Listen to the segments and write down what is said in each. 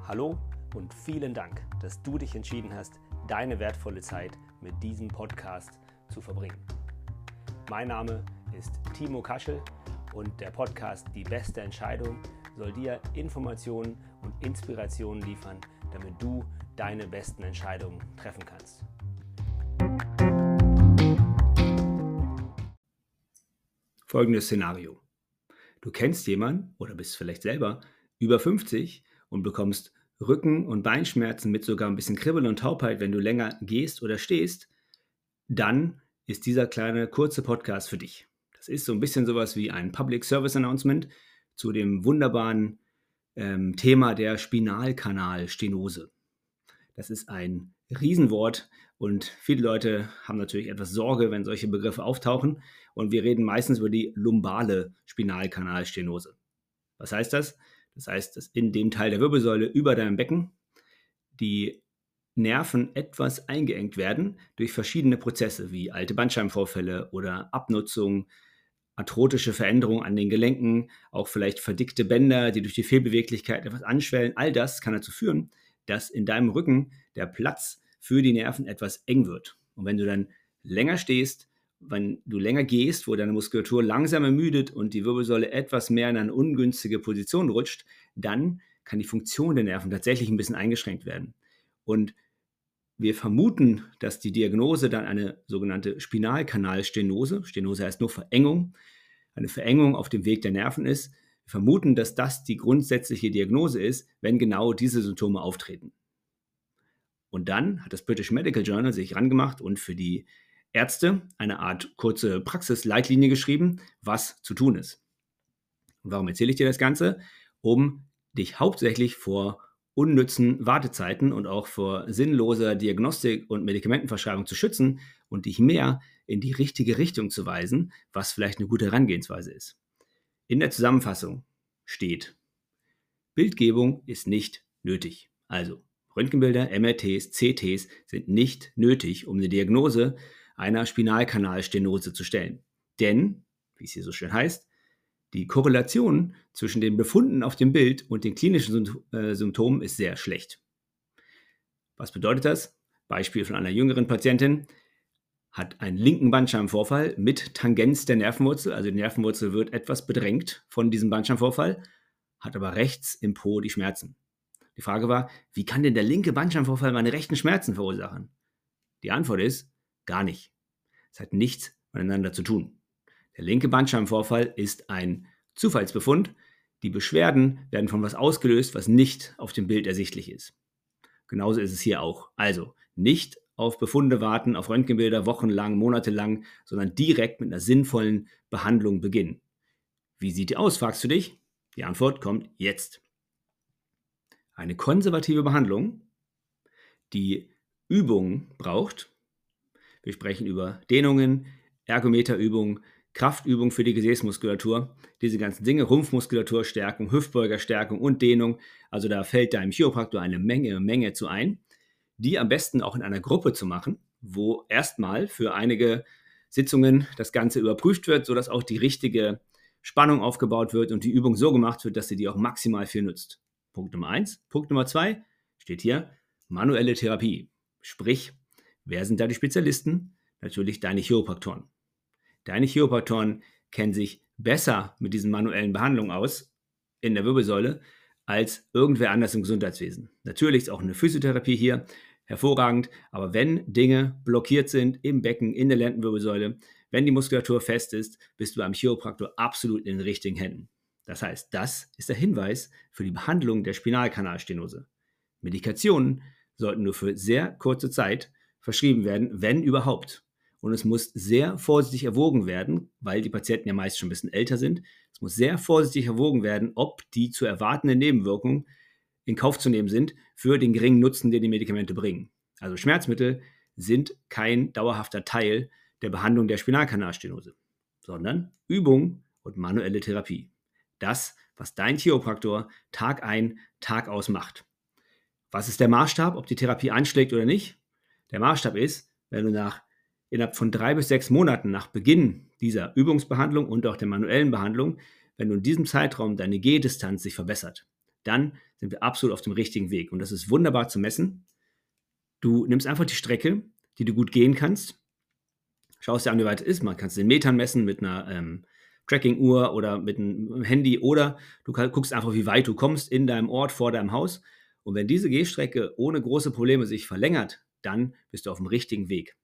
Hallo und vielen Dank, dass du dich entschieden hast, deine wertvolle Zeit mit diesem Podcast zu verbringen. Mein Name ist Timo Kaschel und der Podcast Die beste Entscheidung soll dir Informationen und Inspirationen liefern, damit du deine besten Entscheidungen treffen kannst. Folgendes Szenario. Du kennst jemanden oder bist vielleicht selber über 50 und bekommst Rücken- und Beinschmerzen mit sogar ein bisschen Kribbeln und Taubheit, wenn du länger gehst oder stehst, dann ist dieser kleine kurze Podcast für dich. Das ist so ein bisschen sowas wie ein Public Service Announcement zu dem wunderbaren Thema der Spinalkanalstenose. Das ist ein Riesenwort und viele Leute haben natürlich etwas Sorge, wenn solche Begriffe auftauchen. Und wir reden meistens über die lumbale Spinalkanalstenose. Was heißt das? Das heißt, dass in dem Teil der Wirbelsäule über deinem Becken die Nerven etwas eingeengt werden durch verschiedene Prozesse wie alte Bandscheibenvorfälle oder Abnutzung, arthrotische Veränderungen an den Gelenken, auch vielleicht verdickte Bänder, die durch die Fehlbeweglichkeit etwas anschwellen. All das kann dazu führen, dass in deinem Rücken der Platz für die Nerven etwas eng wird. Und wenn du dann länger stehst, wenn du länger gehst, wo deine Muskulatur langsam ermüdet und die Wirbelsäule etwas mehr in eine ungünstige Position rutscht, dann kann die Funktion der Nerven tatsächlich ein bisschen eingeschränkt werden. Und wir vermuten, dass die Diagnose dann eine sogenannte Spinalkanalstenose, Stenose heißt nur Verengung, eine Verengung auf dem Weg der Nerven ist. Wir vermuten, dass das die grundsätzliche Diagnose ist, wenn genau diese Symptome auftreten. Und dann hat das British Medical Journal sich rangemacht und für die Ärzte eine Art kurze Praxisleitlinie geschrieben, was zu tun ist. Und warum erzähle ich dir das Ganze? Um dich hauptsächlich vor unnützen Wartezeiten und auch vor sinnloser Diagnostik und Medikamentenverschreibung zu schützen und dich mehr in die richtige Richtung zu weisen, was vielleicht eine gute Herangehensweise ist. In der Zusammenfassung steht: Bildgebung ist nicht nötig. Also Röntgenbilder, MRTs, CTs sind nicht nötig, um eine Diagnose einer Spinalkanalstenose zu stellen. Denn, wie es hier so schön heißt, die Korrelation zwischen den Befunden auf dem Bild und den klinischen Symptomen ist sehr schlecht. Was bedeutet das? Beispiel von einer jüngeren Patientin: hat einen linken Bandscheibenvorfall mit Tangenz der Nervenwurzel, also die Nervenwurzel wird etwas bedrängt von diesem Bandscheibenvorfall, hat aber rechts im Po die Schmerzen. Die Frage war, wie kann denn der linke Bandscheibenvorfall meine rechten Schmerzen verursachen? Die Antwort ist, gar nicht. Es hat nichts miteinander zu tun. Der linke Bandscheibenvorfall ist ein Zufallsbefund. Die Beschwerden werden von was ausgelöst, was nicht auf dem Bild ersichtlich ist. Genauso ist es hier auch. Also nicht auf Befunde warten, auf Röntgenbilder wochenlang, monatelang, sondern direkt mit einer sinnvollen Behandlung beginnen. Wie sieht die aus, fragst du dich? Die Antwort kommt jetzt. Eine konservative Behandlung, die Übungen braucht. Wir sprechen über Dehnungen, Ergometerübungen, Kraftübungen für die Gesäßmuskulatur, diese ganzen Dinge, Rumpfmuskulaturstärkung, Hüftbeugerstärkung und Dehnung. Also da fällt deinem Chiropraktor eine Menge zu ein, die am besten auch in einer Gruppe zu machen, wo erstmal für einige Sitzungen das Ganze überprüft wird, sodass auch die richtige Spannung aufgebaut wird und die Übung so gemacht wird, dass sie dir auch maximal viel nützt. Punkt Nummer 1. Punkt Nummer 2 steht hier manuelle Therapie. Sprich, wer sind da die Spezialisten? Natürlich deine Chiropraktoren. Deine Chiropraktoren kennen sich besser mit diesen manuellen Behandlungen aus in der Wirbelsäule als irgendwer anders im Gesundheitswesen. Natürlich ist auch eine Physiotherapie hier hervorragend, aber wenn Dinge blockiert sind im Becken, in der Lendenwirbelsäule, wenn die Muskulatur fest ist, bist du beim Chiropraktor absolut in den richtigen Händen. Das heißt, das ist der Hinweis für die Behandlung der Spinalkanalstenose. Medikationen sollten nur für sehr kurze Zeit verschrieben werden, wenn überhaupt. Und es muss sehr vorsichtig erwogen werden, weil die Patienten ja meist schon ein bisschen älter sind. Es muss sehr vorsichtig erwogen werden, ob die zu erwartenden Nebenwirkungen in Kauf zu nehmen sind für den geringen Nutzen, den die Medikamente bringen. Also Schmerzmittel sind kein dauerhafter Teil der Behandlung der Spinalkanalstenose, sondern Übung und manuelle Therapie. Das, was dein Chiropraktor Tag ein, Tag aus macht. Was ist der Maßstab, ob die Therapie anschlägt oder nicht? Der Maßstab ist, wenn du innerhalb von 3 bis 6 Monaten nach Beginn dieser Übungsbehandlung und auch der manuellen Behandlung, wenn du in diesem Zeitraum deine Gehdistanz sich verbessert, dann sind wir absolut auf dem richtigen Weg. Und das ist wunderbar zu messen. Du nimmst einfach die Strecke, die du gut gehen kannst, schaust dir an, wie weit es ist. Man kann es in Metern messen mit einer Tracking-Uhr oder mit einem Handy, oder du guckst einfach, wie weit du kommst in deinem Ort, vor deinem Haus. Und wenn diese Gehstrecke ohne große Probleme sich verlängert, dann bist du auf dem richtigen Weg.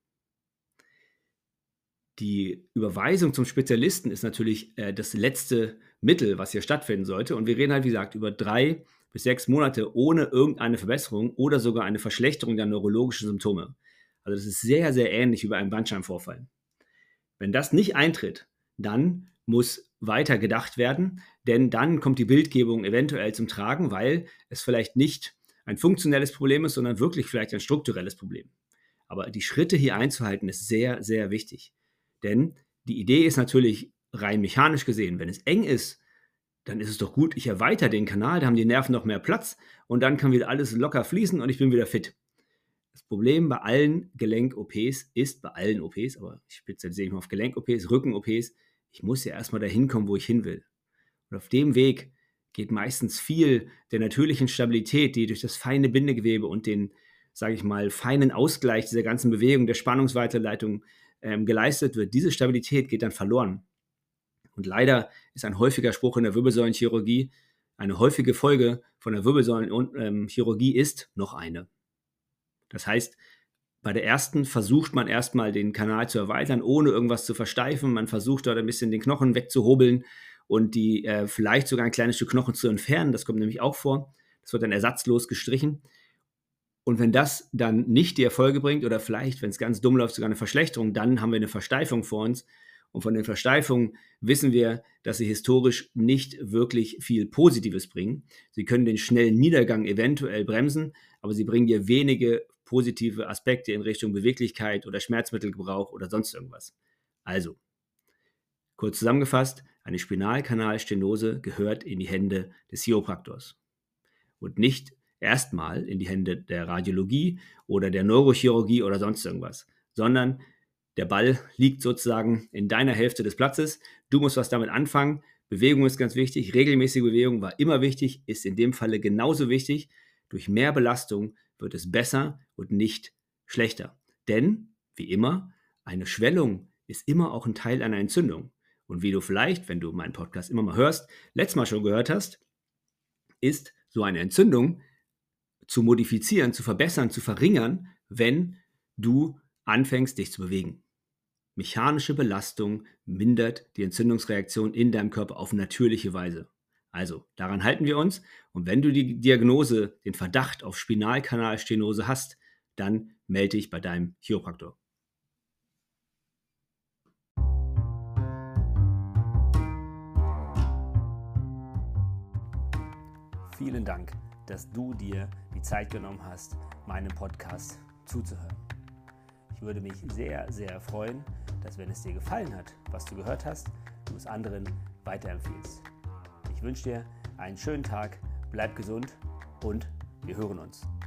Die Überweisung zum Spezialisten ist natürlich das letzte Mittel, was hier stattfinden sollte. Und wir reden halt, wie gesagt, über 3 bis 6 Monate ohne irgendeine Verbesserung oder sogar eine Verschlechterung der neurologischen Symptome. Also das ist sehr, sehr ähnlich wie bei einem Bandscheibenvorfall. Wenn das nicht eintritt, dann muss weiter gedacht werden, denn dann kommt die Bildgebung eventuell zum Tragen, weil es vielleicht nicht ein funktionelles Problem ist, sondern wirklich vielleicht ein strukturelles Problem. Aber die Schritte hier einzuhalten ist sehr, sehr wichtig. Denn die Idee ist natürlich rein mechanisch gesehen, wenn es eng ist, dann ist es doch gut, ich erweitere den Kanal, da haben die Nerven noch mehr Platz und dann kann wieder alles locker fließen und ich bin wieder fit. Das Problem bei allen Gelenk-OPs ist, bei allen OPs, aber ich spezialisiere mich auf Gelenk-OPs, Rücken-OPs, ich muss ja erstmal dahin kommen, wo ich hin will. Und auf dem Weg geht meistens viel der natürlichen Stabilität, die durch das feine Bindegewebe und den, sage ich mal, feinen Ausgleich dieser ganzen Bewegung, der Spannungsweiterleitung geleistet wird. Diese Stabilität geht dann verloren. Und leider ist ein häufiger Spruch in der Wirbelsäulenchirurgie, eine häufige Folge von der Wirbelsäulenchirurgie ist noch eine. Das heißt, bei der ersten versucht man erstmal den Kanal zu erweitern, ohne irgendwas zu versteifen. Man versucht dort ein bisschen den Knochen wegzuhobeln und die vielleicht sogar ein kleines Stück Knochen zu entfernen. Das kommt nämlich auch vor. Das wird dann ersatzlos gestrichen. Und wenn das dann nicht die Erfolge bringt oder vielleicht, wenn es ganz dumm läuft, sogar eine Verschlechterung, dann haben wir eine Versteifung vor uns. Und von den Versteifungen wissen wir, dass sie historisch nicht wirklich viel Positives bringen. Sie können den schnellen Niedergang eventuell bremsen, aber sie bringen dir wenige positive Aspekte in Richtung Beweglichkeit oder Schmerzmittelgebrauch oder sonst irgendwas. Also, kurz zusammengefasst, eine Spinalkanalstenose gehört in die Hände des Chiropraktors und nicht erstmal in die Hände der Radiologie oder der Neurochirurgie oder sonst irgendwas, sondern der Ball liegt sozusagen in deiner Hälfte des Platzes. Du musst was damit anfangen. Bewegung ist ganz wichtig. Regelmäßige Bewegung war immer wichtig, ist in dem Falle genauso wichtig. Durch mehr Belastung wird es besser und nicht schlechter. Denn, wie immer, eine Schwellung ist immer auch ein Teil einer Entzündung. Und wie du vielleicht, wenn du meinen Podcast immer mal hörst, letztes Mal schon gehört hast, ist so eine Entzündung zu modifizieren, zu verbessern, zu verringern, wenn du anfängst, dich zu bewegen. Mechanische Belastung mindert die Entzündungsreaktion in deinem Körper auf natürliche Weise. Also, daran halten wir uns. Und wenn du die Diagnose, den Verdacht auf Spinalkanalstenose hast, dann melde dich bei deinem Chiropraktor. Vielen Dank, dass du dir die Zeit genommen hast, meinem Podcast zuzuhören. Ich würde mich sehr, sehr freuen, dass, wenn es dir gefallen hat, was du gehört hast, du es anderen weiterempfiehlst. Ich wünsche dir einen schönen Tag, bleib gesund und wir hören uns.